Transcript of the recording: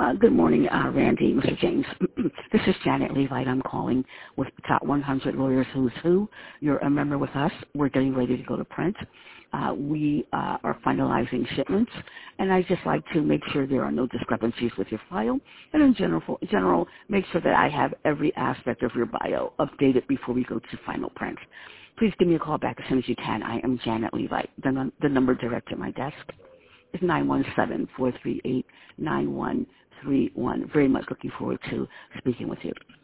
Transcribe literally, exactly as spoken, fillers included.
Uh, good morning, uh, Randy, Mister James. This is Janet Levite. I'm calling with Top one hundred Lawyers Who's Who. You're a member with us. We're getting ready to go to print. Uh, we uh, are finalizing shipments, and I'd just like to make sure there are no discrepancies with your file, and in general, general, make sure that I have every aspect of your bio updated before we go to final print. Please give me a call back as soon as you can. I am Janet Levite. The, num- the number direct at my desk is nine one seven, four three eight, nine one three one. Very much looking forward to speaking with you.